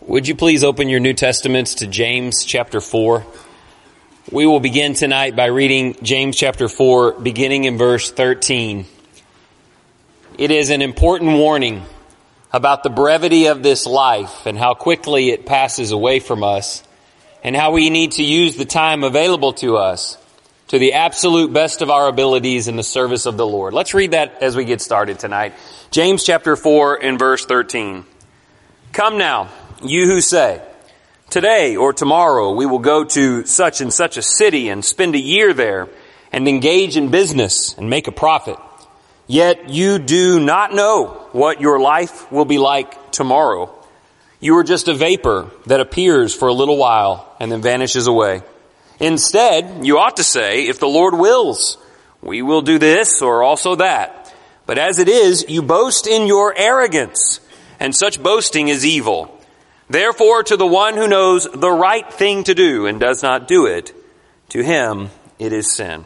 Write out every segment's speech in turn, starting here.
Would you please open your New Testaments to James chapter 4? We will begin tonight by reading James chapter 4, beginning in verse 13. It is an important warning about the brevity of this life and how quickly it passes away from us, and how we need to use the time available to us to the absolute best of our abilities in the service of the Lord. Let's read that as we get started tonight. James chapter 4 and verse 13. Come now, you who say, today or tomorrow we will go to such and such a city and spend a year there and engage in business and make a profit. Yet you do not know what your life will be like tomorrow. You are just a vapor that appears for a little while and then vanishes away. Instead, you ought to say, if the Lord wills, we will do this or also that. But as it is, you boast in your arrogance, and such boasting is evil. Therefore, to the one who knows the right thing to do and does not do it, to him it is sin.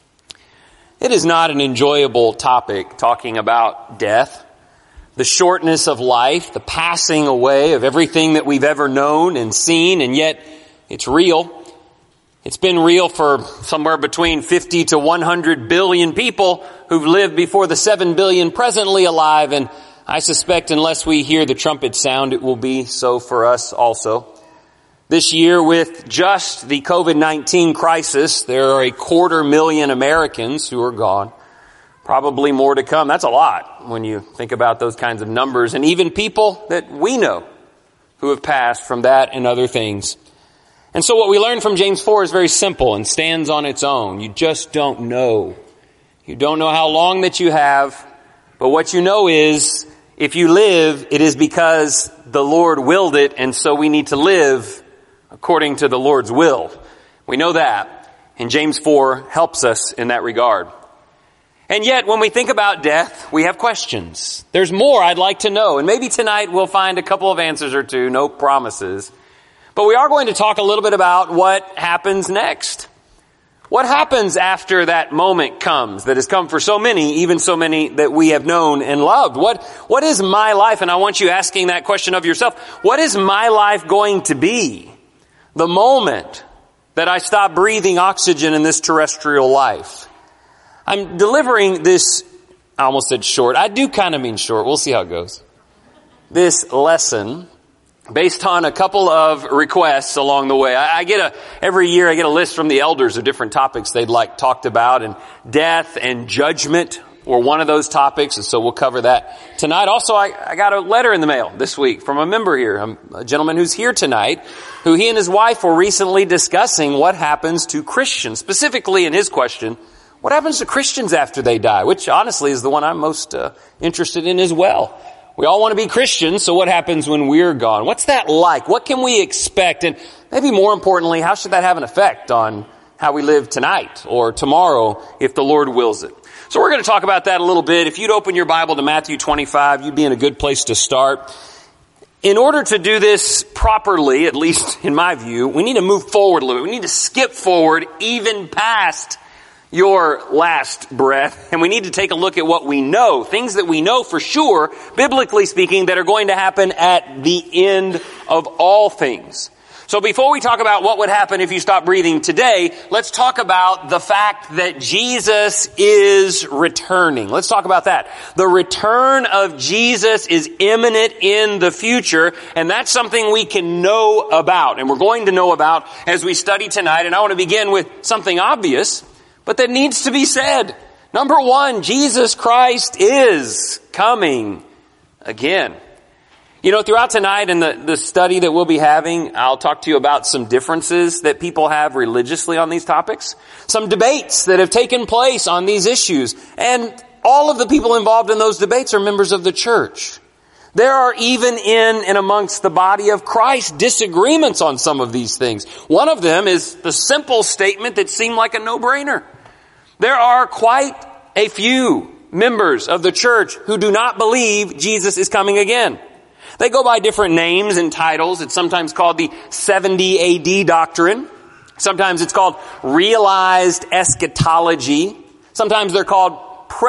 It is not an enjoyable topic talking about death, the shortness of life, the passing away of everything that we've ever known and seen, and yet it's real. It's been real for somewhere between 50 to 100 billion people who've lived before the 7 billion presently alive, and I suspect unless we hear the trumpet sound, it will be so for us also. This year, with just the COVID-19 crisis, there are 250,000 Americans who are gone. Probably more to come. That's a lot when you think about those kinds of numbers. And even people that we know who have passed from that and other things. And so what we learn from James 4 is very simple and stands on its own. You just don't know. You don't know how long that you have, but what you know is, if you live, it is because the Lord willed it, and so we need to live according to the Lord's will. We know that, and James 4 helps us in that regard. And yet, when we think about death, we have questions. There's more I'd like to know, and maybe tonight we'll find a couple of answers or two, no promises. But we are going to talk a little bit about what happens next. What happens after that moment comes that has come for so many, even so many that we have known and loved? What is my life? And I want you asking that question of yourself. What is my life going to be the moment that I stop breathing oxygen in this terrestrial life? I'm delivering this, I almost said short. I do kind of mean short. We'll see how it goes. This lesson based on a couple of requests along the way. Every year I get a list from the elders of different topics they'd like talked about, and death and judgment were one of those topics, and so we'll cover that tonight. Also, I got a letter in the mail this week from a member here, a gentleman who's here tonight, who he and his wife were recently discussing what happens to Christians. Specifically in his question, what happens to Christians after they die? Which honestly is the one I'm most interested in as well. We all want to be Christians, so what happens when we're gone? What's that like? What can we expect? And maybe more importantly, how should that have an effect on how we live tonight or tomorrow if the Lord wills it? So we're going to talk about that a little bit. If you'd open your Bible to Matthew 25, you'd be in a good place to start. In order to do this properly, at least in my view, we need to move forward a little bit. We need to skip forward even past your last breath, and we need to take a look at what we know, things that we know for sure, biblically speaking, that are going to happen at the end of all things. So before we talk about what would happen if you stop breathing today, let's talk about the fact that Jesus is returning. Let's talk about that. The return of Jesus is imminent in the future, and that's something we can know about, and we're going to know about as we study tonight. And I want to begin with something obvious, but that needs to be said. Number one, Jesus Christ is coming again. You know, throughout tonight and the study that we'll be having, I'll talk to you about some differences that people have religiously on these topics, some debates that have taken place on these issues, and all of the people involved in those debates are members of the church. There are even in and amongst the body of Christ disagreements on some of these things. One of them is the simple statement that seemed like a no-brainer. There are quite a few members of the church who do not believe Jesus is coming again. They go by different names and titles. It's sometimes called the 70 AD doctrine. Sometimes it's called realized eschatology. Sometimes they're called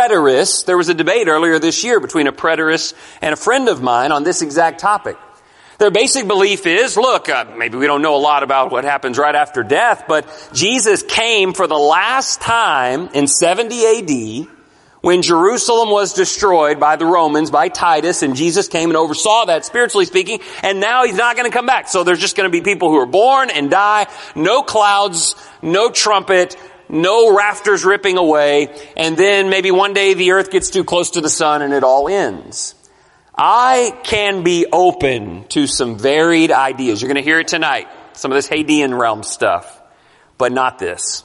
preterists. There was a debate earlier this year between a preterist and a friend of mine on this exact topic. Their basic belief is, look, maybe we don't know a lot about what happens right after death, but Jesus came for the last time in 70 AD when Jerusalem was destroyed by the Romans, by Titus, and Jesus came and oversaw that, spiritually speaking, and now he's not going to come back. So there's just going to be people who are born and die, no clouds, no trumpet, no rafters ripping away, and then maybe one day the earth gets too close to the sun and it all ends. I can be open to some varied ideas. You're going to hear it tonight. Some of this Hadean realm stuff, but not this.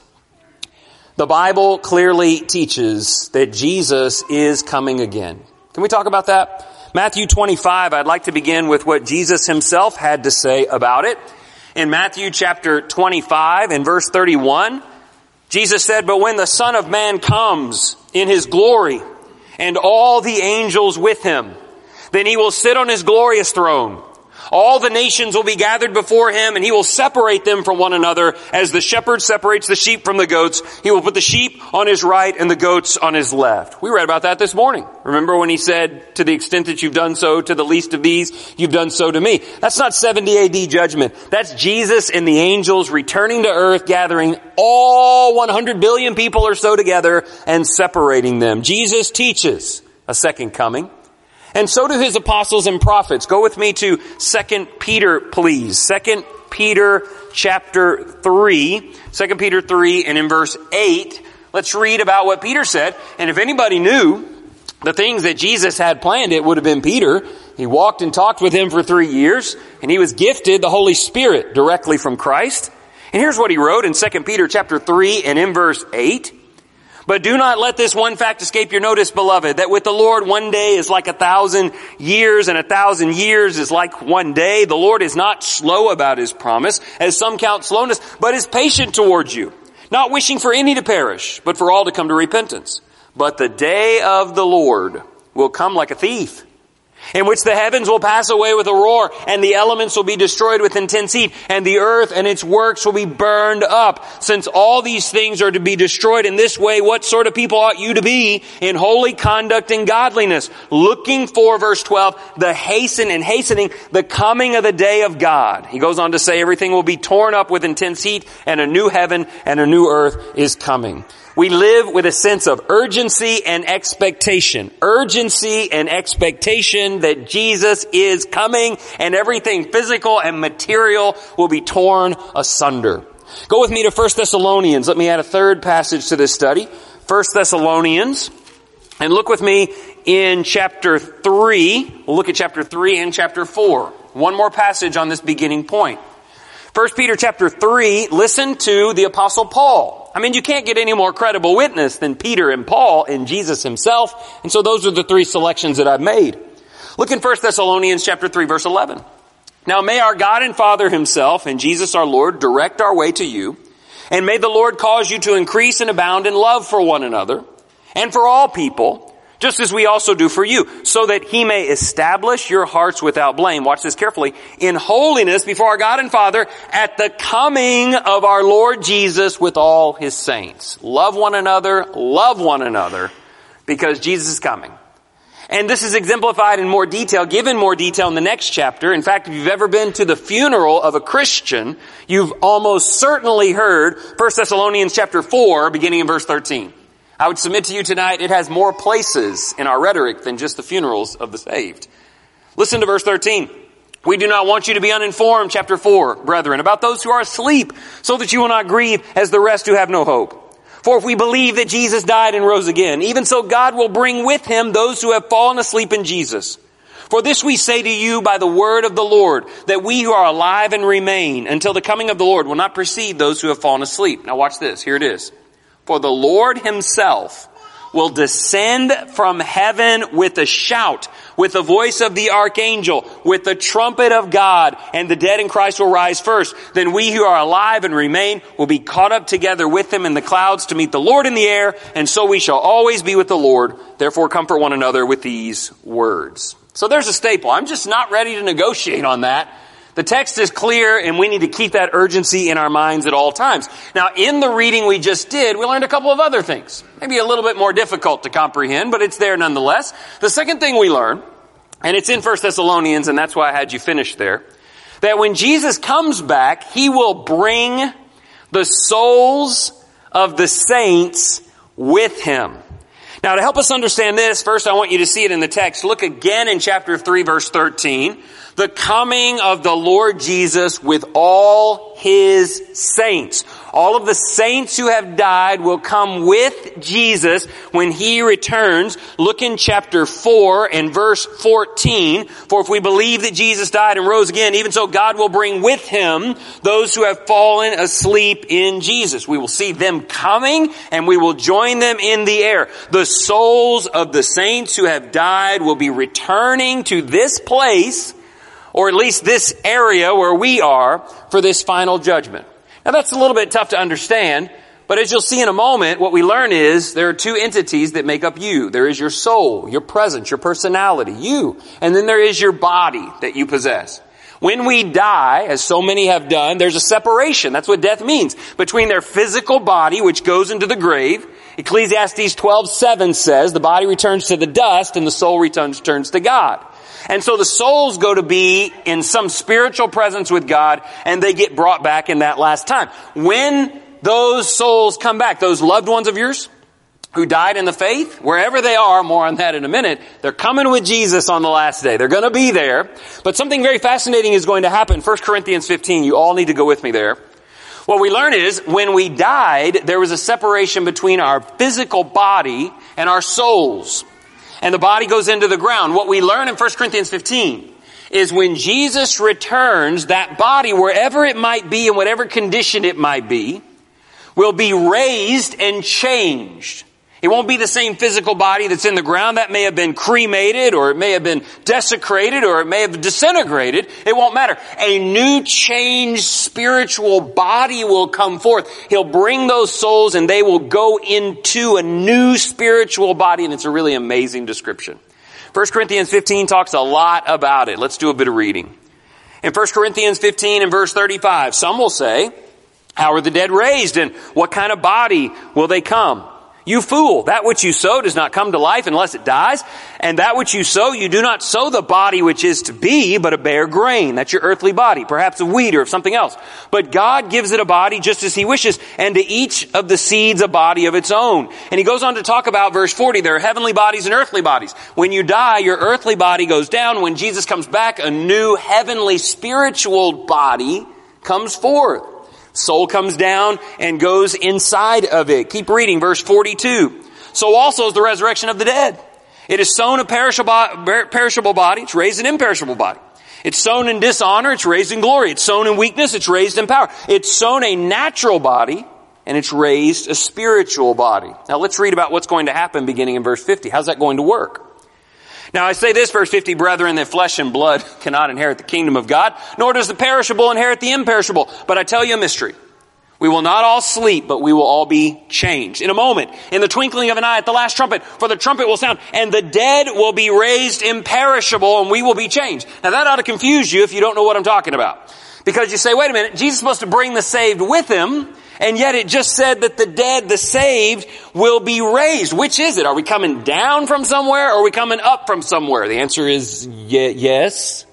The Bible clearly teaches that Jesus is coming again. Can we talk about that? Matthew 25, I'd like to begin with what Jesus himself had to say about it. In Matthew chapter 25 and verse 31, Jesus said, "But when the Son of Man comes in his glory and all the angels with him, then he will sit on his glorious throne. All the nations will be gathered before him, and he will separate them from one another as the shepherd separates the sheep from the goats. He will put the sheep on his right and the goats on his left." We read about that this morning. Remember when he said, "To the extent that you've done so to the least of these, you've done so to me." That's not 70 AD judgment. That's Jesus and the angels returning to earth, gathering all 100 billion people or so together and separating them. Jesus teaches a second coming. And so do his apostles and prophets. Go with me to 2 Peter, please. 2 Peter chapter 3. 2 Peter 3 and in verse 8, let's read about what Peter said. And if anybody knew the things that Jesus had planned, it would have been Peter. He walked and talked with him for 3 years, and he was gifted the Holy Spirit directly from Christ. And here's what he wrote in 2 Peter chapter 3 and in verse 8. "But do not let this one fact escape your notice, beloved, that with the Lord 1 day is like 1,000 years, and 1,000 years is like 1 day. The Lord is not slow about his promise, as some count slowness, but is patient towards you, not wishing for any to perish, but for all to come to repentance. But the day of the Lord will come like a thief, in which the heavens will pass away with a roar, and the elements will be destroyed with intense heat, and the earth and its works will be burned up. Since all these things are to be destroyed in this way, what sort of people ought you to be in holy conduct and godliness, looking for," verse 12, hastening the coming of the day of God." He goes on to say everything will be torn up with intense heat, and a new heaven and a new earth is coming. We live with a sense of urgency and expectation. Urgency and expectation that Jesus is coming and everything physical and material will be torn asunder. Go with me to 1 Thessalonians. Let me add a third passage to this study. 1 Thessalonians. And look with me in chapter 3. We'll look at chapter 3 and chapter 4. One more passage on this beginning point. 1 Peter chapter 3, listen to the Apostle Paul. I mean, you can't get any more credible witness than Peter and Paul and Jesus himself. And so those are the three selections that I've made. Look in 1 Thessalonians chapter 3, verse 11. "Now may our God and Father himself and Jesus our Lord direct our way to you. And may the Lord cause you to increase and abound in love for one another and for all people, just as we also do for you, so that he may establish your hearts without blame," watch this carefully, "in holiness before our God and Father at the coming of our Lord Jesus with all his saints." Love one another, because Jesus is coming. And this is exemplified in more detail, given more detail in the next chapter. In fact, if you've ever been to the funeral of a Christian, you've almost certainly heard 1 Thessalonians chapter 4, beginning in verse 13. I would submit to you tonight, it has more places in our rhetoric than just the funerals of the saved. Listen to verse 13. "We do not want you to be uninformed," chapter 4, "brethren, about those who are asleep, so that you will not grieve as the rest who have no hope. For if we believe that Jesus died and rose again, even so God will bring with him those who have fallen asleep in Jesus. For this we say to you by the word of the Lord, that we who are alive and remain until the coming of the Lord will not precede those who have fallen asleep." Now watch this. Here it is. "For the Lord himself will descend from heaven with a shout, with the voice of the archangel, with the trumpet of God, and the dead in Christ will rise first. Then we who are alive and remain will be caught up together with him in the clouds to meet the Lord in the air, and so we shall always be with the Lord. Therefore comfort one another with these words." So there's a staple. I'm just not ready to negotiate on that. The text is clear, and we need to keep that urgency in our minds at all times. Now, in the reading we just did, we learned a couple of other things. Maybe a little bit more difficult to comprehend, but it's there nonetheless. The second thing we learn and it's in 1 Thessalonians, and that's why I had you finish there, that when Jesus comes back, he will bring the souls of the saints with him. Now, to help us understand this, first I want you to see it in the text. Look again in chapter 3, verse 13. The coming of the Lord Jesus with all his saints. All of the saints who have died will come with Jesus when he returns. Look in chapter 4 and verse 14. For if we believe that Jesus died and rose again, even so God will bring with him those who have fallen asleep in Jesus. We will see them coming and we will join them in the air. The souls of the saints who have died will be returning to this place, or at least this area where we are, for this final judgment. Now that's a little bit tough to understand, but as you'll see in a moment, what we learn is there are two entities that make up you. There is your soul, your presence, your personality, you. And then there is your body that you possess. When we die, as so many have done, there's a separation. That's what death means. Between their physical body, which goes into the grave. Ecclesiastes 12:7 says, the body returns to the dust and the soul returns to God. And so the souls go to be in some spiritual presence with God, and they get brought back in that last time. When those souls come back, those loved ones of yours who died in the faith, wherever they are, more on that in a minute, they're coming with Jesus on the last day. They're going to be there. But something very fascinating is going to happen. 1 Corinthians 15, you all need to go with me there. What we learn is when we died, there was a separation between our physical body and our souls. And the body goes into the ground. What we learn in 1 Corinthians 15 is when Jesus returns, that body, wherever it might be and whatever condition it might be, will be raised and changed. It won't be the same physical body that's in the ground. That may have been cremated, or it may have been desecrated, or it may have disintegrated. It won't matter. A new changed spiritual body will come forth. He'll bring those souls and they will go into a new spiritual body, and it's a really amazing description. 1 Corinthians 15 talks a lot about it. Let's do a bit of reading. In 1 Corinthians 15 and verse 35, some will say, how are the dead raised, and what kind of body will they come? You fool, that which you sow does not come to life unless it dies. And that which you sow, you do not sow the body which is to be, but a bare grain. That's your earthly body, perhaps of wheat or of something else. But God gives it a body just as he wishes, and to each of the seeds a body of its own. And he goes on to talk about verse 40, there are heavenly bodies and earthly bodies. When you die, your earthly body goes down. When Jesus comes back, a new heavenly spiritual body comes forth. Soul comes down and goes inside of it. Keep reading, verse 42. So also is the resurrection of the dead. It is sown a perishable body, it's raised an imperishable body. It's sown in dishonor, it's raised in glory. It's sown in weakness, it's raised in power. It's sown a natural body, and it's raised a spiritual body. Now let's read about what's going to happen beginning in verse 50. How's that going to work? Now I say this, verse 50, brethren, that flesh and blood cannot inherit the kingdom of God, nor does the perishable inherit the imperishable. But I tell you a mystery. We will not all sleep, but we will all be changed. In a moment, in the twinkling of an eye, at the last trumpet, for the trumpet will sound, and the dead will be raised imperishable, and we will be changed. Now that ought to confuse you if you don't know what I'm talking about. Because you say, wait a minute, Jesus is supposed to bring the saved with him, and yet it just said that the dead, the saved, will be raised. Which is it? Are we coming down from somewhere, or are we coming up from somewhere? The answer is yes.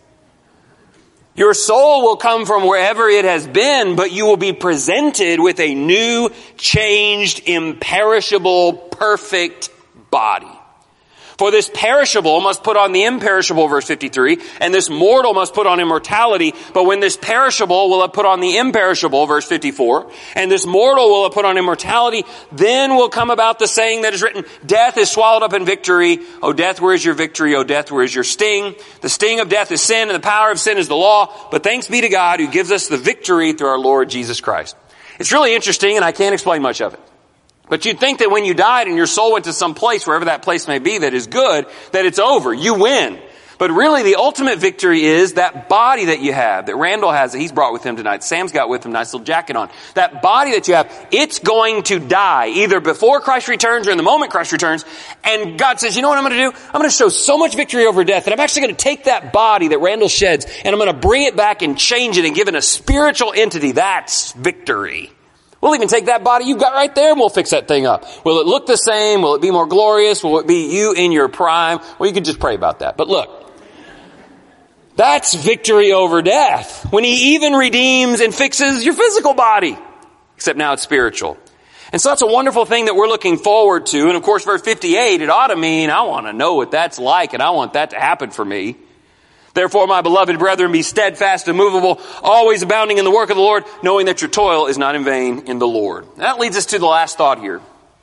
Your soul will come from wherever it has been, but you will be presented with a new, changed, imperishable, perfect body. For this perishable must put on the imperishable, verse 53, and this mortal must put on immortality. But when this perishable will have put on the imperishable, verse 54, and this mortal will have put on immortality, then will come about the saying that is written, death is swallowed up in victory. O death, where is your victory? O death, where is your sting? The sting of death is sin, and the power of sin is the law. But thanks be to God who gives us the victory through our Lord Jesus Christ. It's really interesting, and I can't explain much of it. But you'd think that when you died and your soul went to some place, wherever that place may be, that is good, that it's over. You win. But really the ultimate victory is that body that you have, that Randall has, that he's brought with him tonight. Sam's got with him, nice little jacket on. That body that you have, it's going to die either before Christ returns or in the moment Christ returns. And God says, you know what I'm going to do? I'm going to show so much victory over death that I'm actually going to take that body that Randall sheds and I'm going to bring it back and change it and give it a spiritual entity. That's victory. We'll even take that body you've got right there and we'll fix that thing up. Will it look the same? Will it be more glorious? Will it be you in your prime? Well, you can just pray about that. But look, That's victory over death. When he even redeems and fixes your physical body. Except now it's spiritual. And so that's a wonderful thing that we're looking forward to. And of course, verse 58, it ought to mean I want to know what that's like and I want that to happen for me. Therefore, my beloved brethren, be steadfast, immovable, always abounding in the work of the Lord, knowing that your toil is not in vain in the Lord. And that leads us to the last thought here.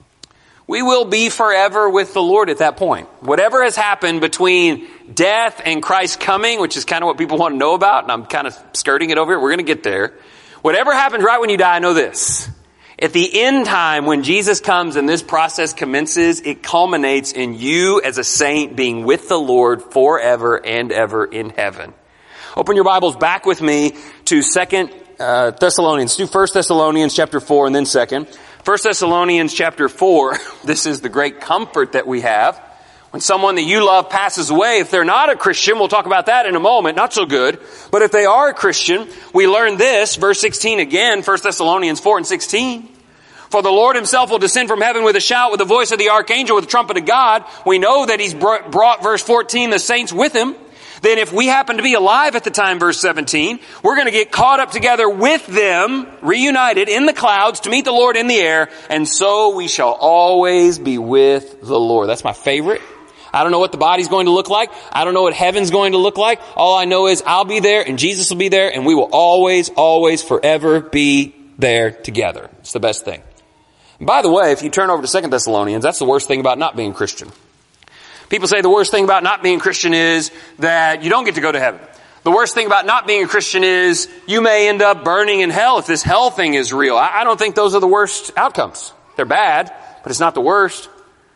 We will be forever with the Lord at that point. Whatever has happened between death and Christ's coming, which is kind of what people want to know about, and I'm kind of skirting it over here. We're going to get there. Whatever happens right when you die, know this. At the end time, when Jesus comes and this process commences, it culminates in you as a saint being with the Lord forever and ever in heaven. Open your Bibles back with me to 2 Thessalonians. Do 1 Thessalonians chapter 4 and then 2. 1 Thessalonians chapter 4, this is the great comfort that we have. When someone that you love passes away, if they're not a Christian, we'll talk about that in a moment, not so good. But if they are a Christian, we learn this, verse 16 again, 1 Thessalonians 4 and 16. For the Lord himself will descend from heaven with a shout, with the voice of the archangel, with the trumpet of God. We know that he's brought, verse 14, the saints with him. Then if we happen to be alive at the time, verse 17, we're going to get caught up together with them, reunited in the clouds to meet the Lord in the air, and so we shall always be with the Lord. That's my favorite. I don't know what the body's going to look like. I don't know what heaven's going to look like. All I know is I'll be there and Jesus will be there and we will always, always, forever be there together. It's the best thing. And by the way, if you turn over to 2 Thessalonians, that's the worst thing about not being Christian. People say the worst thing about not being Christian is that you don't get to go to heaven. The worst thing about not being a Christian is you may end up burning in hell if this hell thing is real. I don't think those are the worst outcomes. They're bad, but it's not the worst.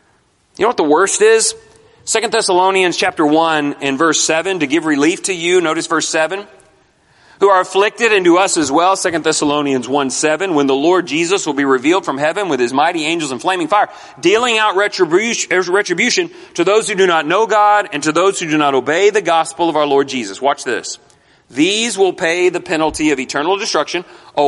You know what the worst is? 2 Thessalonians chapter 1 and verse 7, to give relief to you, notice verse 7. Who are afflicted, and to us as well, 2 Thessalonians 1:7, when the Lord Jesus will be revealed from heaven with his mighty angels in flaming fire, dealing out retribution to those who do not know God and to those who do not obey the gospel of our Lord Jesus. Watch this. These will pay the penalty of eternal destruction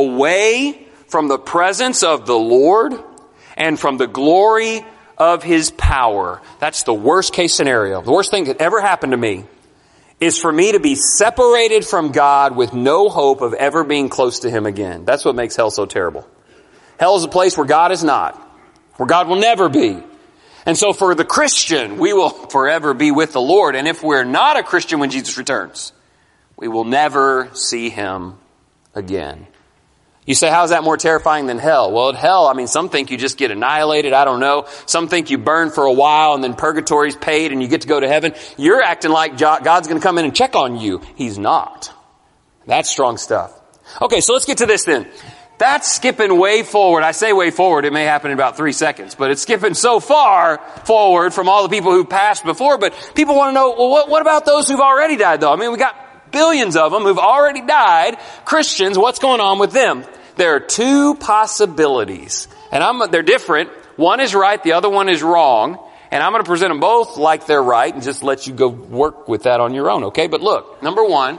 away from the presence of the Lord and from the glory of his power. That's the worst case scenario. The worst thing that ever happened to me is for me to be separated from God with no hope of ever being close to him again. That's what makes hell so terrible. Hell is a place where God is not, where God will never be. And so for the Christian, we will forever be with the Lord. And if we're not a Christian when Jesus returns, we will never see him again. You say, how is that more terrifying than hell? Well, at hell, some think you just get annihilated. I don't know. Some think you burn for a while and then purgatory's paid and you get to go to heaven. You're acting like God's going to come in and check on you. He's not. That's strong stuff. Okay, so let's get to this then. That's skipping way forward. I say way forward. It may happen in about 3 seconds, but it's skipping so far forward from all the people who passed before. But people want to know, well, what about those who've already died though? We got billions of them who've already died. Christians, what's going on with them? There are two possibilities, and they're different. One is right, the other one is wrong, and I'm going to present them both like they're right and just let you go work with that on your own, okay? But look, number one,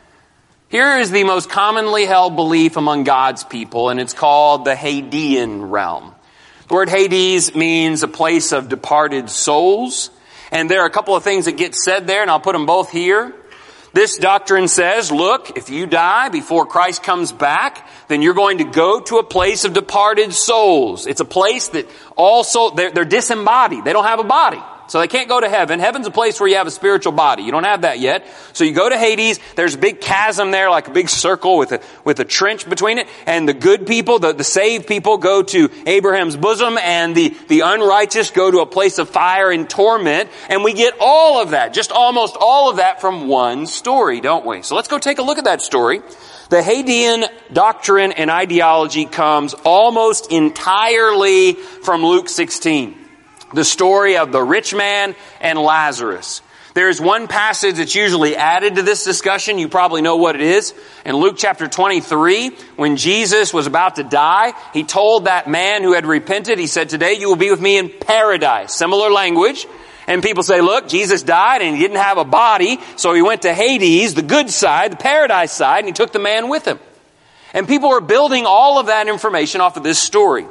here is the most commonly held belief among God's people, and it's called the Hadean realm. The word Hades means a place of departed souls, and there are a couple of things that get said there, and I'll put them both here. This doctrine says, look, if you die before Christ comes back, then you're going to go to a place of departed souls. It's a place that also, they're disembodied. They don't have a body. So they can't go to heaven. Heaven's a place where you have a spiritual body. You don't have that yet. So you go to Hades. There's a big chasm there, like a big circle with a trench between it. And the good people, the saved people, go to Abraham's bosom, and the unrighteous go to a place of fire and torment. And we get all of that, just almost all of that from one story, don't we? So let's go take a look at that story. The Hadean doctrine and ideology comes almost entirely from Luke 16. The story of the rich man and Lazarus. There's one passage that's usually added to this discussion. You probably know what it is. In Luke chapter 23, when Jesus was about to die, he told that man who had repented, he said, today you will be with me in paradise. Similar language. And people say, look, Jesus died and he didn't have a body, so he went to Hades, the good side, the paradise side, and he took the man with him. And people are building all of that information off of this story.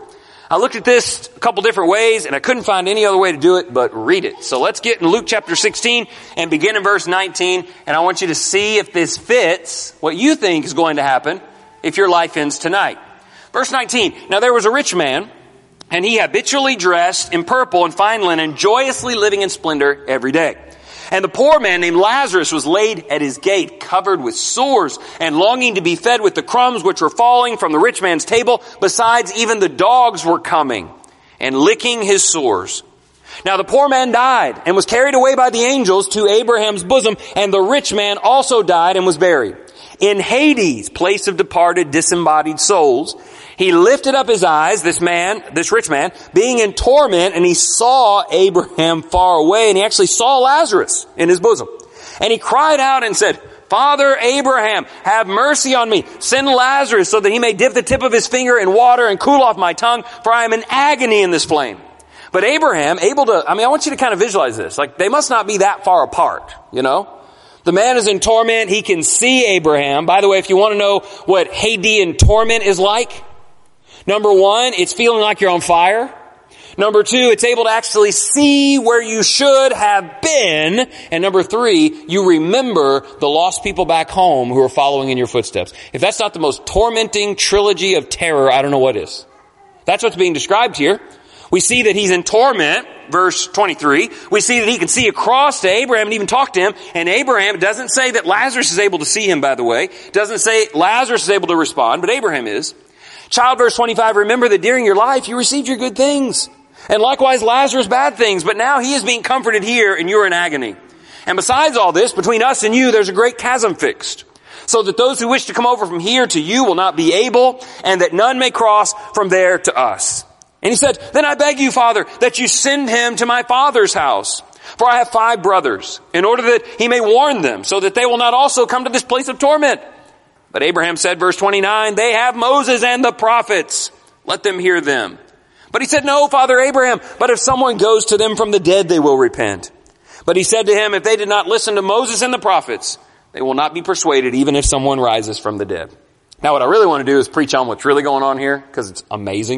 I looked at this a couple different ways, and I couldn't find any other way to do it but read it. So let's get in Luke chapter 16 and begin in verse 19, and I want you to see if this fits what you think is going to happen if your life ends tonight. Verse 19, now there was a rich man, and he habitually dressed in purple and fine linen, joyously living in splendor every day. And the poor man named Lazarus was laid at his gate, covered with sores, and longing to be fed with the crumbs which were falling from the rich man's table. Besides, even the dogs were coming and licking his sores. Now the poor man died and was carried away by the angels to Abraham's bosom, and the rich man also died and was buried. In Hades, place of departed, disembodied souls, he lifted up his eyes, this rich man, being in torment, and he saw Abraham far away, and he actually saw Lazarus in his bosom. And he cried out and said, Father Abraham, have mercy on me. Send Lazarus so that he may dip the tip of his finger in water and cool off my tongue, for I am in agony in this flame. But Abraham, I want you to kind of visualize this. Like, they must not be that far apart, you know? The man is in torment. He can see Abraham. By the way, if you want to know what Hadean torment is like, number one, it's feeling like you're on fire. Number two, it's able to actually see where you should have been. And number three, you remember the lost people back home who are following in your footsteps. If that's not the most tormenting trilogy of terror, I don't know what is. That's what's being described here. We see that he's in torment, verse 23. We see that he can see across to Abraham and even talk to him. And Abraham, it doesn't say that Lazarus is able to see him, by the way. It doesn't say Lazarus is able to respond, but Abraham is. Child, verse 25, remember that during your life you received your good things. And likewise Lazarus bad things. But now he is being comforted here and you're in agony. And besides all this, between us and you, there's a great chasm fixed. So that those who wish to come over from here to you will not be able, and that none may cross from there to us. And he said, then I beg you, Father, that you send him to my father's house. For I have 5 brothers, in order that he may warn them, so that they will not also come to this place of torment. But Abraham said, verse 29, they have Moses and the prophets. Let them hear them. But he said, no, Father Abraham, but if someone goes to them from the dead, they will repent. But he said to him, if they did not listen to Moses and the prophets, they will not be persuaded, even if someone rises from the dead. Now, what I really want to do is preach on what's really going on here, because it's amazing.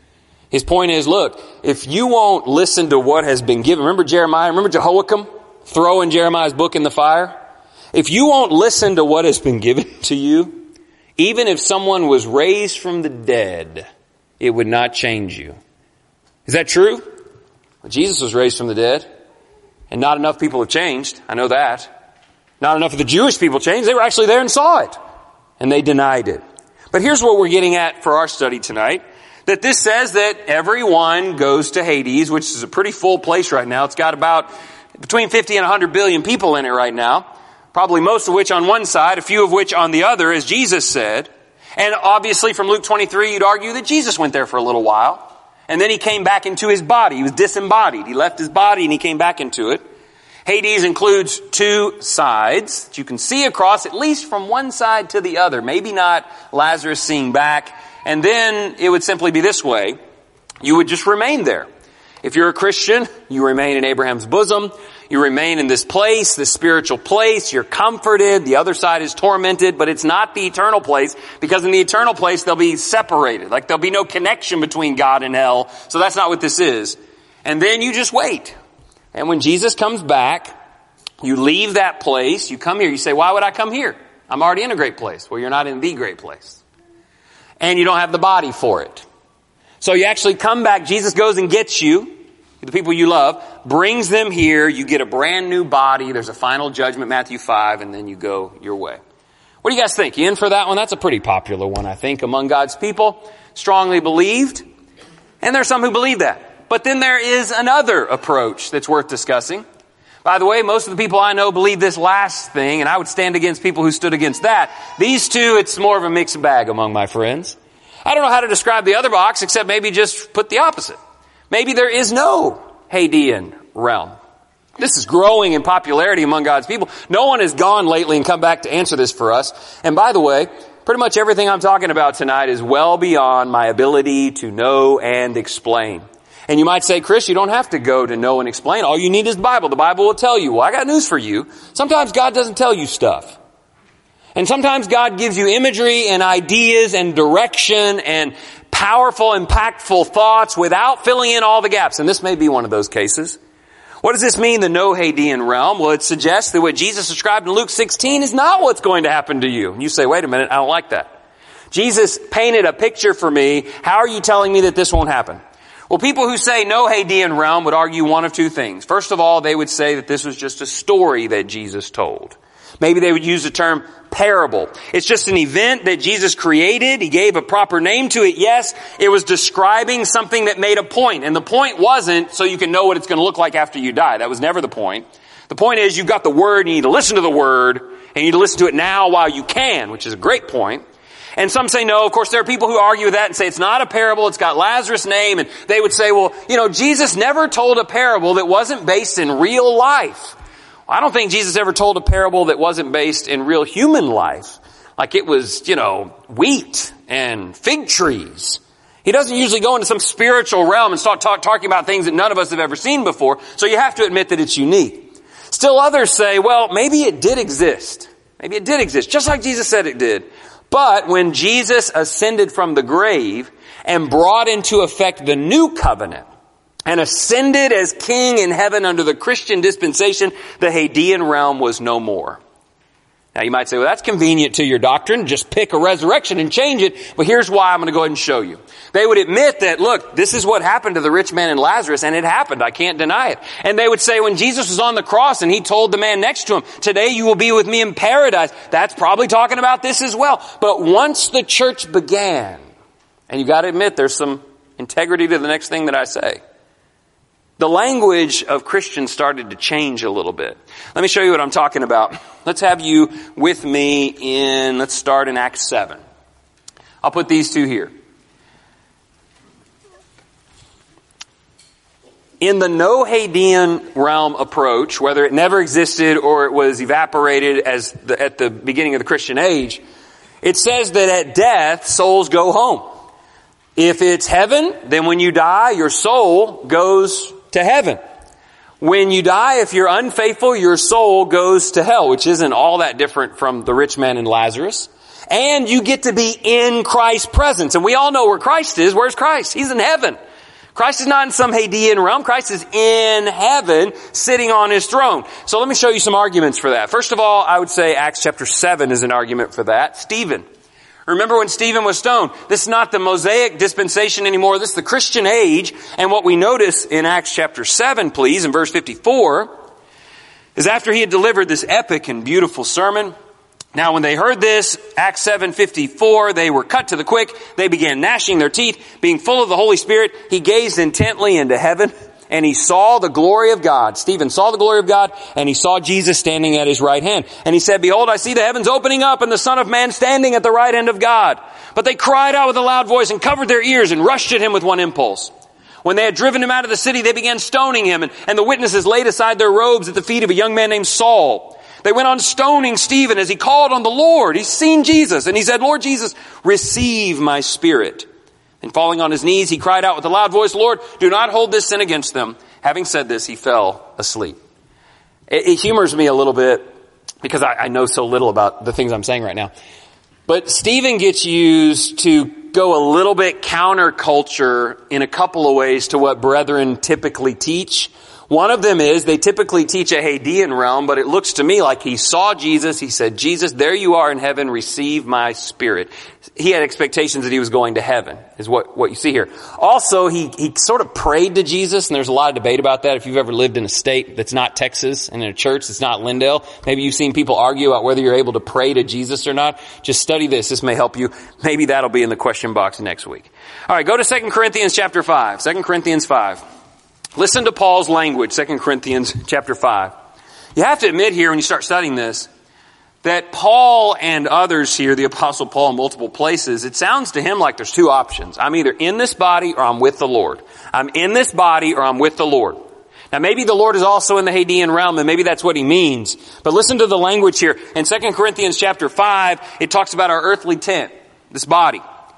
His point is, look, if you won't listen to what has been given, remember Jeremiah, remember Jehoiakim throwing Jeremiah's book in the fire? If you won't listen to what has been given to you, even if someone was raised from the dead, it would not change you. Is that true? Well, Jesus was raised from the dead, and not enough people have changed. I know that. Not enough of the Jewish people changed. They were actually there and saw it, and they denied it. But here's what we're getting at for our study tonight. That this says that everyone goes to Hades, which is a pretty full place right now. It's got about between 50 and 100 billion people in it right now. Probably most of which on one side, a few of which on the other, as Jesus said. And obviously from Luke 23, you'd argue that Jesus went there for a little while. And then he came back into his body. He was disembodied. He left his body and he came back into it. Hades includes 2 sides that you can see across, at least from one side to the other. Maybe not Lazarus seeing back. And then it would simply be this way. You would just remain there. If you're a Christian, you remain in Abraham's bosom. You remain in this place, this spiritual place. You're comforted. The other side is tormented, but it's not the eternal place, because in the eternal place they'll be separated. Like there'll be no connection between God and hell. So that's not what this is. And then you just wait. And when Jesus comes back, you leave that place. You come here. You say, why would I come here? I'm already in a great place. Well, you're not in the great place. And you don't have the body for it. So you actually come back. Jesus goes and gets you, the people you love, brings them here. You get a brand new body. There's a final judgment, Matthew 5, and then you go your way. What do you guys think? You in for that one? That's a pretty popular one, I think, among God's people. Strongly believed. And there's some who believe that. But then there is another approach that's worth discussing. By the way, most of the people I know believe this last thing, and I would stand against people who stood against that. These two, it's more of a mixed bag among my friends. I don't know how to describe the other box, except maybe just put the opposite. Maybe there is no Hadean realm. This is growing in popularity among God's people. No one has gone lately and come back to answer this for us. And by the way, pretty much everything I'm talking about tonight is well beyond my ability to know and explain. And you might say, Chris, you don't have to go to know and explain. All you need is the Bible. The Bible will tell you. Well, I got news for you. Sometimes God doesn't tell you stuff. And sometimes God gives you imagery and ideas and direction and powerful, impactful thoughts without filling in all the gaps. And this may be one of those cases. What does this mean, the no-Hadean realm? Well, it suggests that what Jesus described in Luke 16 is not what's going to happen to you. And you say, wait a minute, I don't like that. Jesus painted a picture for me. How are you telling me that this won't happen? Well, people who say no-Hadean realm would argue one of two things. First of all, they would say that this was just a story that Jesus told. Maybe they would use the term parable. It's just an event that Jesus created. He gave a proper name to it. Yes, it was describing something that made a point. And the point wasn't so you can know what it's going to look like after you die. That was never the point. The point is you've got the Word, you need to listen to the Word, and you need to listen to it now while you can, which is a great point. And some say no. Of course, there are people who argue with that and say it's not a parable, it's got Lazarus' name. And they would say, well, Jesus never told a parable that wasn't based in real life. I don't think Jesus ever told a parable that wasn't based in real human life. Like it was, wheat and fig trees. He doesn't usually go into some spiritual realm and start talking about things that none of us have ever seen before. So you have to admit that it's unique. Still others say, well, maybe it did exist. Maybe it did exist, just like Jesus said it did. But when Jesus ascended from the grave and brought into effect the new covenant, and ascended as king in heaven under the Christian dispensation, the Hadean realm was no more. Now you might say, well, that's convenient to your doctrine. Just pick a resurrection and change it. But here's why I'm going to go ahead and show you. They would admit that, look, this is what happened to the rich man and Lazarus, and it happened. I can't deny it. And they would say when Jesus was on the cross and he told the man next to him, today you will be with me in paradise. That's probably talking about this as well. But once the church began, and you got to admit there's some integrity to the next thing that I say, the language of Christians started to change a little bit. Let me show you what I'm talking about. Let's have you with me let's start in Acts 7. I'll put these two here. In the no-Hadean realm approach, whether it never existed or it was evaporated at the beginning of the Christian age, it says that at death, souls go home. If it's heaven, then when you die, your soul goes to heaven. When you die, if you're unfaithful, your soul goes to hell, which isn't all that different from the rich man and Lazarus. And you get to be in Christ's presence. And we all know where Christ is. Where's Christ? He's in heaven. Christ is not in some Hadean realm. Christ is in heaven, sitting on his throne. So let me show you some arguments for that. First of all, I would say Acts chapter 7 is an argument for that. Stephen. Remember when Stephen was stoned? This is not the Mosaic dispensation anymore. This is the Christian age. And what we notice in Acts chapter 7, please, in verse 54, is after he had delivered this epic and beautiful sermon. Now when they heard this, Acts 7:54, they were cut to the quick. They began gnashing their teeth. Being full of the Holy Spirit, he gazed intently into heaven. And he saw the glory of God. Stephen saw the glory of God, and he saw Jesus standing at his right hand. And he said, behold, I see the heavens opening up and the Son of Man standing at the right hand of God. But they cried out with a loud voice and covered their ears and rushed at him with one impulse. When they had driven him out of the city, they began stoning him. And the witnesses laid aside their robes at the feet of a young man named Saul. They went on stoning Stephen as he called on the Lord. He's seen Jesus. And he said, Lord Jesus, receive my spirit. And falling on his knees, he cried out with a loud voice, Lord, do not hold this sin against them. Having said this, he fell asleep. It humors me a little bit because I know so little about the things I'm saying right now. But Stephen gets used to go a little bit counterculture in a couple of ways to what brethren typically teach. One of them is they typically teach a Hadean realm, but it looks to me like he saw Jesus. He said, Jesus, there you are in heaven. Receive my spirit. He had expectations that he was going to heaven, is what you see here. Also, he sort of prayed to Jesus, and there's a lot of debate about that. If you've ever lived in a state that's not Texas and in a church that's not Lindale, maybe you've seen people argue about whether you're able to pray to Jesus or not. Just study this. This may help you. Maybe that'll be in the question box next week. All right, go to 2 Corinthians chapter 5. 2 Corinthians 5. Listen to Paul's language, 2 Corinthians chapter 5. You have to admit here when you start studying this, that Paul and others here, the Apostle Paul in multiple places, it sounds to him like there's two options. I'm either in this body or I'm with the Lord. I'm in this body or I'm with the Lord. Now maybe the Lord is also in the Hadean realm and maybe that's what he means. But listen to the language here. In 2 Corinthians chapter 5, it talks about our earthly tent, this body.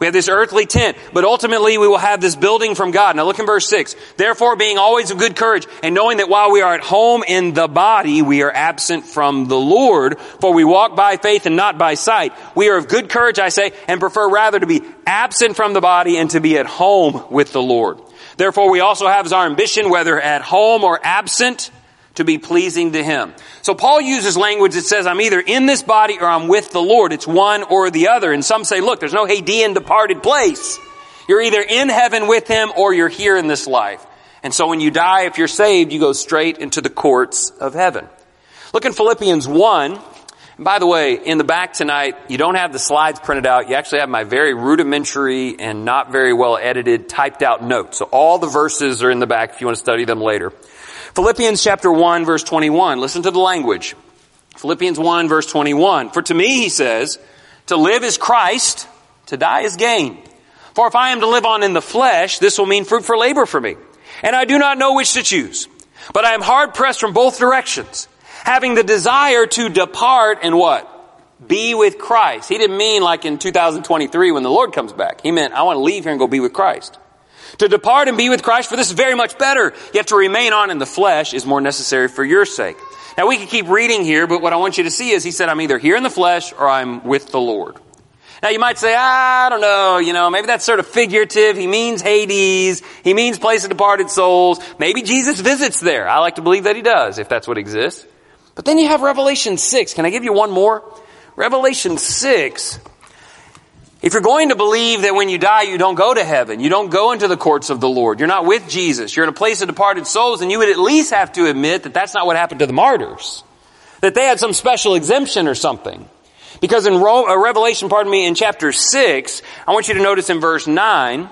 We have this earthly tent, but ultimately we will have this building from God. Now look in verse 6. Therefore, being always of good courage, and knowing that while we are at home in the body, we are absent from the Lord, for we walk by faith and not by sight. We are of good courage, I say, and prefer rather to be absent from the body and to be at home with the Lord. Therefore, we also have as our ambition, whether at home or absent, to be pleasing to Him. So Paul uses language that says, I'm either in this body or I'm with the Lord. It's one or the other. And some say, look, there's no Hadean departed place. You're either in heaven with Him or you're here in this life. And so when you die, if you're saved, you go straight into the courts of heaven. Look in Philippians 1. And by the way, in the back tonight, you don't have the slides printed out. You actually have my very rudimentary and not very well edited, typed out notes. So all the verses are in the back if you want to study them later. Philippians chapter 1 verse 21. Listen to the language. Philippians 1 verse 21. For to me, he says, to live is Christ, to die is gain. For if I am to live on in the flesh, this will mean fruit for labor for me. And I do not know which to choose. But I am hard pressed from both directions, having the desire to depart and what? Be with Christ. He didn't mean like in 2023 when the Lord comes back. He meant, I want to leave here and go be with Christ. To depart and be with Christ, for this is very much better. Yet to remain on in the flesh is more necessary for your sake. Now we can keep reading here, but what I want you to see is he said, I'm either here in the flesh or I'm with the Lord. Now you might say, I don't know, maybe that's sort of figurative. He means Hades. He means place of departed souls. Maybe Jesus visits there. I like to believe that He does, if that's what exists. But then you have Revelation 6. Can I give you one more? Revelation 6. If you're going to believe that when you die, you don't go to heaven, you don't go into the courts of the Lord, you're not with Jesus, you're in a place of departed souls, and you would at least have to admit that that's not what happened to the martyrs. That they had some special exemption or something. Because in Revelation, in chapter 6, I want you to notice in verse 9,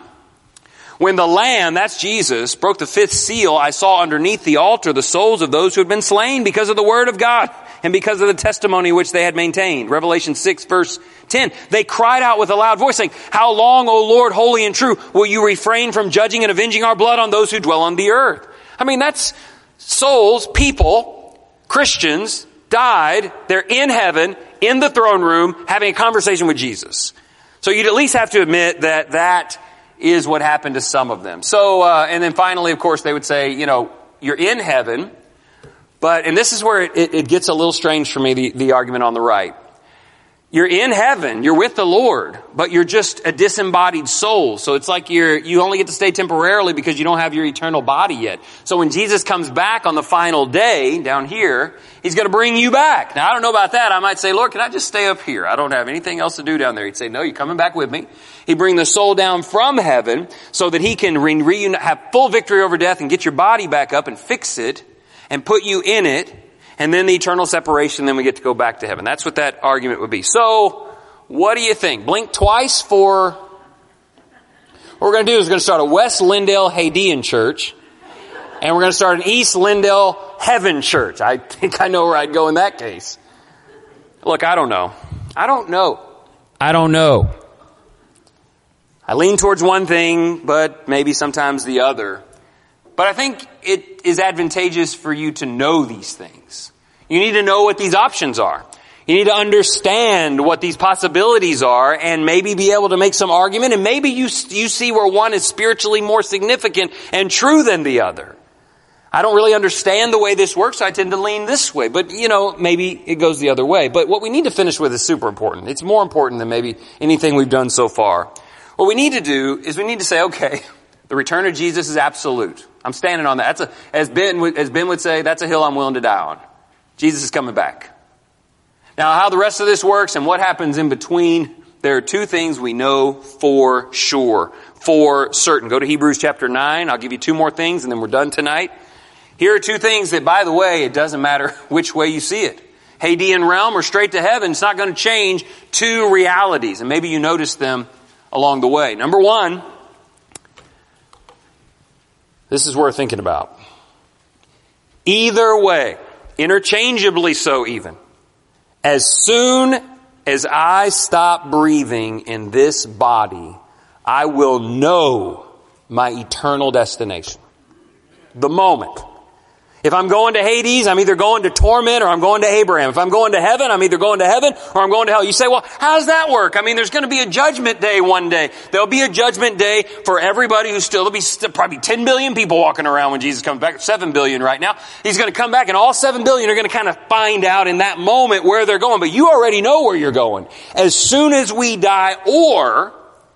when the Lamb, that's Jesus, broke the fifth seal, I saw underneath the altar the souls of those who had been slain because of the word of God and because of the testimony which they had maintained. Revelation 6 verse 10. They cried out with a loud voice saying, how long, O Lord, holy and true, will you refrain from judging and avenging our blood on those who dwell on the earth? I mean, that's souls, people, Christians, died, they're in heaven, in the throne room, having a conversation with Jesus. So you'd at least have to admit that that is what happened to some of them. So, and then finally, of course, they would say, you're in heaven, but, and this is where it gets a little strange for me, the argument on the right. You're in heaven, you're with the Lord, but you're just a disembodied soul. So it's like you only get to stay temporarily because you don't have your eternal body yet. So when Jesus comes back on the final day down here, He's going to bring you back. Now I don't know about that. I might say, Lord, can I just stay up here? I don't have anything else to do down there. He'd say, no, you're coming back with me. He'd bring the soul down from heaven so that He can have full victory over death and get your body back up and fix it and put you in it. And then the eternal separation, then we get to go back to heaven. That's what that argument would be. So, what do you think? Blink twice for... What we're going to do is we're going to start a West Lindale Hadean church. And we're going to start an East Lindale Heaven church. I think I know where I'd go in that case. Look, I don't know. I don't know. I lean towards one thing, but maybe sometimes the other. But I think it is advantageous for you to know these things. You need to know what these options are. You need to understand what these possibilities are and maybe be able to make some argument. And maybe you see where one is spiritually more significant and true than the other. I don't really understand the way this works. So I tend to lean this way. But, maybe it goes the other way. But what we need to finish with is super important. It's more important than maybe anything we've done so far. What we need to do is we need to say, okay, the return of Jesus is absolute. I'm standing on that. As Ben would say, that's a hill I'm willing to die on. Jesus is coming back. Now, how the rest of this works and what happens in between, there are two things we know for sure, for certain. Go to Hebrews chapter 9. I'll give you two more things and then we're done tonight. Here are two things that, by the way, it doesn't matter which way you see it. Hadean realm or straight to heaven, it's not going to change two realities. And maybe you notice them along the way. Number one, this is worth thinking about. Either way, interchangeably so even, as soon as I stop breathing in this body, I will know my eternal destination. The moment. If I'm going to Hades, I'm either going to torment or I'm going to Abraham. If I'm going to heaven, I'm either going to heaven or I'm going to hell. You say, well, how does that work? I mean, there's going to be a judgment day one day. There'll be a judgment day for everybody there'll be probably 10 billion people walking around when Jesus comes back. 7 billion right now. He's going to come back and all 7 billion are going to kind of find out in that moment where they're going. But you already know where you're going. As soon as we die or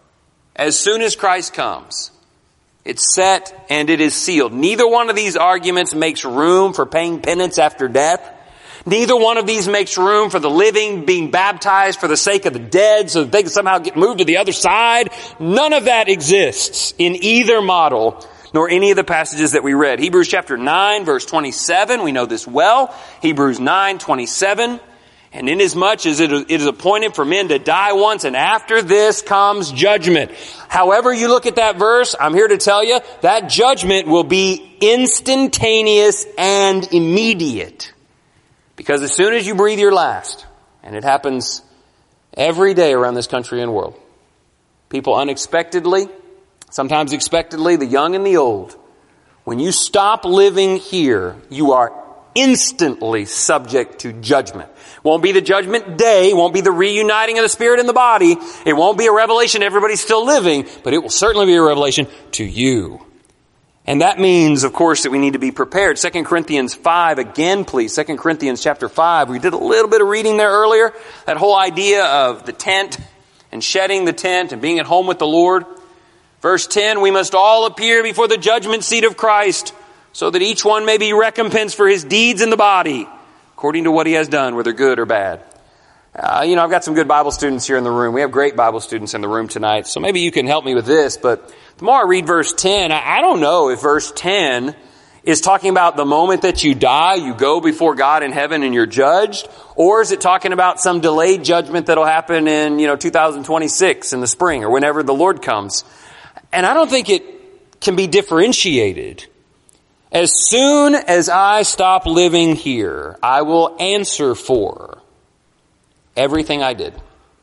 as soon as Christ comes, it's set and it is sealed. Neither one of these arguments makes room for paying penance after death. Neither one of these makes room for the living being baptized for the sake of the dead so that they can somehow get moved to the other side. None of that exists in either model, nor any of the passages that we read. Hebrews chapter 9, verse 27, we know this well. Hebrews 9, 27. And inasmuch as it is appointed for men to die once, and after this comes judgment. However you look at that verse, I'm here to tell you, that judgment will be instantaneous and immediate. Because as soon as you breathe your last, and it happens every day around this country and world, people unexpectedly, sometimes expectedly, the young and the old, when you stop living here, you are instantly subject to judgment. Won't be the judgment day, won't be the reuniting of the spirit and the body. It won't be a revelation everybody's still living, but it will certainly be a revelation to you. And that means, of course, that we need to be prepared. 2 Corinthians 5, again, please. 2 Corinthians chapter 5. We did a little bit of reading there earlier. That whole idea of the tent and shedding the tent and being at home with the Lord. Verse 10, we must all appear before the judgment seat of Christ, so that each one may be recompensed for his deeds in the body, according to what he has done, whether good or bad. I've got some good Bible students here in the room. We have great Bible students in the room tonight, so maybe you can help me with this. But the more I read verse 10, I don't know if verse 10 is talking about the moment that you die, you go before God in heaven and you're judged, or is it talking about some delayed judgment that'll happen in, 2026 in the spring or whenever the Lord comes. And I don't think it can be differentiated. As soon as I stop living here, I will answer for everything I did.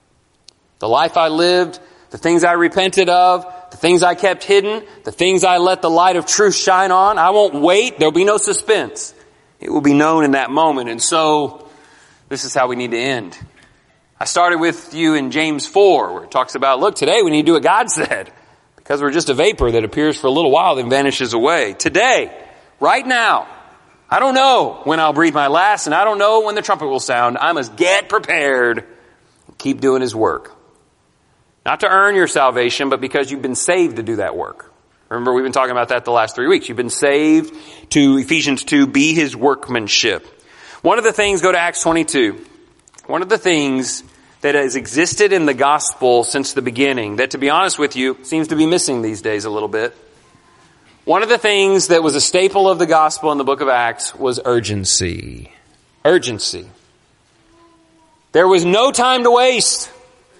The life I lived, the things I repented of, the things I kept hidden, the things I let the light of truth shine on. I won't wait. There'll be no suspense. It will be known in that moment. And so, this is how we need to end. I started with you in James 4, where it talks about, look, today we need to do what God said. Because we're just a vapor that appears for a little while, then vanishes away. Today, right now, I don't know when I'll breathe my last, and I don't know when the trumpet will sound. I must get prepared and keep doing His work. Not to earn your salvation, but because you've been saved to do that work. Remember, we've been talking about that the last 3 weeks. You've been saved to, Ephesians 2, be His workmanship. One of the things, go to Acts 22. One of the things that has existed in the gospel since the beginning, that to be honest with you, seems to be missing these days a little bit. One of the things that was a staple of the gospel in the book of Acts was urgency. Urgency. There was no time to waste.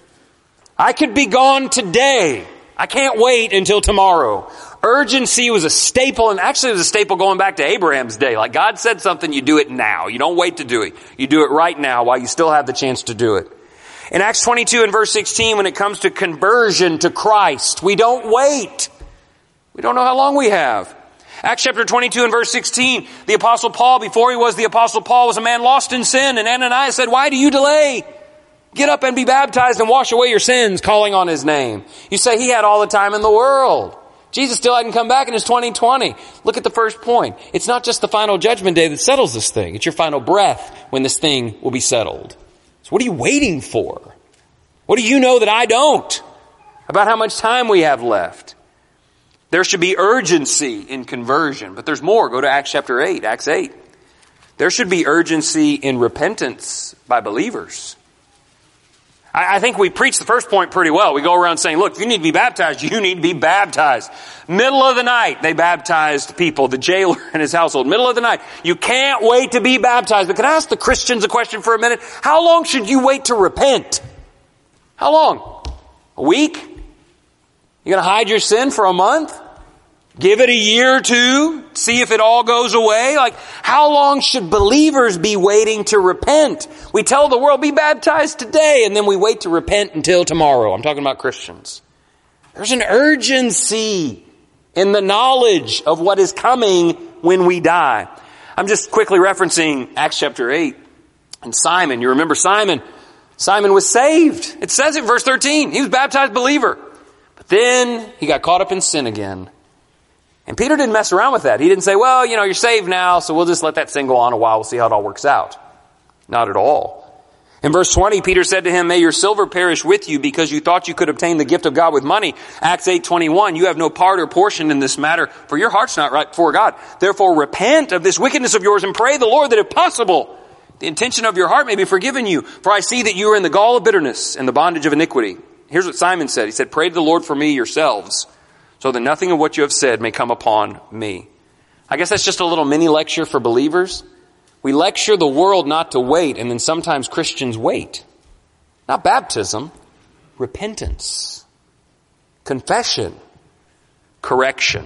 I could be gone today. I can't wait until tomorrow. Urgency was a staple, and actually it was a staple going back to Abraham's day. Like God said something, you do it now. You don't wait to do it. You do it right now while you still have the chance to do it. In Acts 22 and verse 16, when it comes to conversion to Christ, we don't wait. We don't know how long we have. Acts chapter 22 and verse 16, the Apostle Paul, before he was the Apostle Paul, was a man lost in sin. And Ananias said, why do you delay? Get up and be baptized and wash away your sins, calling on His name. You say he had all the time in the world. Jesus still hadn't come back in His 2020. Look at the first point. It's not just the final judgment day that settles this thing. It's your final breath when this thing will be settled. So what are you waiting for? What do you know that I don't about how much time we have left? There should be urgency in conversion, but there's more. Go to Acts chapter 8, Acts 8. There should be urgency in repentance by believers. I think we preach the first point pretty well. We go around saying, look, if you need to be baptized, you need to be baptized. Middle of the night, they baptized people, the jailer and his household. Middle of the night. You can't wait to be baptized. But can I ask the Christians a question for a minute? How long should you wait to repent? How long? A week? You're going to hide your sin for a month? Give it a year or two? See if it all goes away? Like, how long should believers be waiting to repent? We tell the world, be baptized today, and then we wait to repent until tomorrow. I'm talking about Christians. There's an urgency in the knowledge of what is coming when we die. I'm just quickly referencing Acts chapter 8 and Simon. You remember Simon? Simon was saved. It says it in verse 13. He was a baptized believer. But then he got caught up in sin again. And Peter didn't mess around with that. He didn't say, well, you're saved now, so we'll just let that sin go on a while. We'll see how it all works out. Not at all. In verse 20, Peter said to him, may your silver perish with you because you thought you could obtain the gift of God with money. Acts 8:21, you have no part or portion in this matter, for your heart's not right before God. Therefore repent of this wickedness of yours and pray the Lord that if possible, the intention of your heart may be forgiven you. For I see that you are in the gall of bitterness and the bondage of iniquity. Here's what Simon said. He said, pray to the Lord for me yourselves, so that nothing of what you have said may come upon me. I guess that's just a little mini lecture for believers. We lecture the world not to wait, and then sometimes Christians wait. Not baptism, repentance, confession, correction.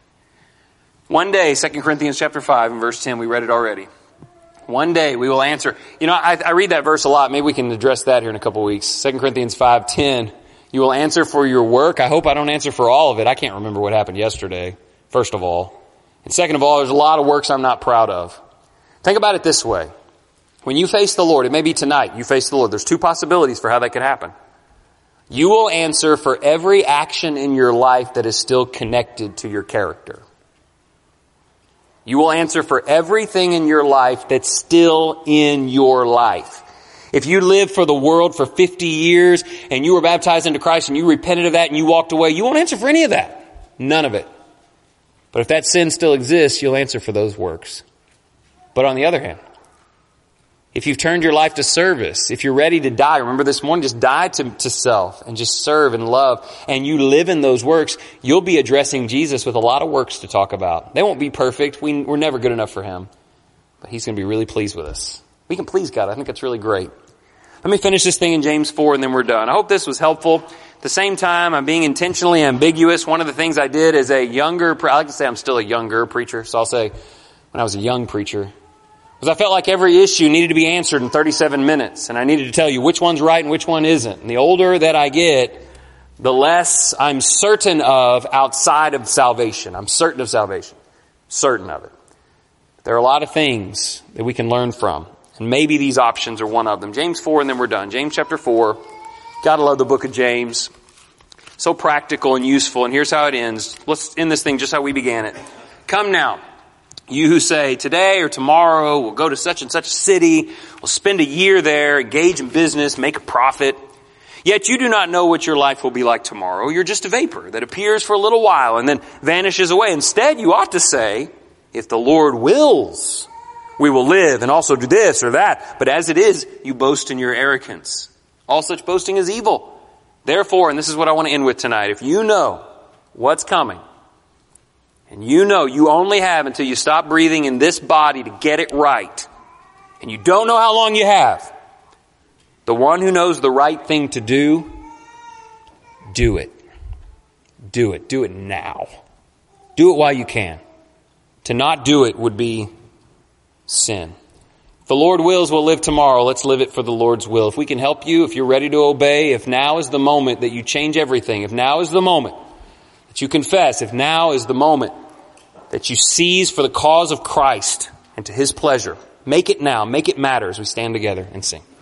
One day, 2 Corinthians chapter 5 and verse 10, we read it already. One day we will answer. I read that verse a lot. Maybe we can address that here in a couple of weeks. 2 Corinthians 5:10. You will answer for your work. I hope I don't answer for all of it. I can't remember what happened yesterday, first of all. And second of all, there's a lot of works I'm not proud of. Think about it this way. When you face the Lord, it may be tonight, you face the Lord. There's two possibilities for how that could happen. You will answer for every action in your life that is still connected to your character. You will answer for everything in your life that's still in your life. If you lived for the world for 50 years and you were baptized into Christ and you repented of that and you walked away, you won't answer for any of that. None of it. But if that sin still exists, you'll answer for those works. But on the other hand, if you've turned your life to service, if you're ready to die, remember this morning, just die to self and just serve and love, and you live in those works, you'll be addressing Jesus with a lot of works to talk about. They won't be perfect. We're never good enough for him. But he's going to be really pleased with us. We can please God. I think that's really great. Let me finish this thing in James 4 and then we're done. I hope this was helpful. At the same time, I'm being intentionally ambiguous. One of the things I did as a younger, I like to say I'm still a younger preacher, so I'll say when I was a young preacher, because I felt like every issue needed to be answered in 37 minutes, and I needed to tell you which one's right and which one isn't. And the older that I get, the less I'm certain of outside of salvation. I'm certain of salvation. Certain of it. There are a lot of things that we can learn from, and maybe these options are one of them. James 4, and then we're done. James chapter 4. Gotta love the book of James. So practical and useful, and here's how it ends. Let's end this thing just how we began it. Come now. You who say, today or tomorrow we'll go to such and such a city, we'll spend a year there, engage in business, make a profit. Yet you do not know what your life will be like tomorrow. You're just a vapor that appears for a little while and then vanishes away. Instead, you ought to say, if the Lord wills, we will live and also do this or that. But as it is, you boast in your arrogance. All such boasting is evil. Therefore, and this is what I want to end with tonight, if you know what's coming, and you know you only have until you stop breathing in this body to get it right, and you don't know how long you have, the one who knows the right thing to do, do it. Do it. Do it now. Do it while you can. To not do it would be sin. If the Lord wills, we'll live tomorrow. Let's live it for the Lord's will. If we can help you, if you're ready to obey, if now is the moment that you change everything, if now is the moment that you confess, if now is the moment that you seize for the cause of Christ and to his pleasure, make it now, make it matter as we stand together and sing.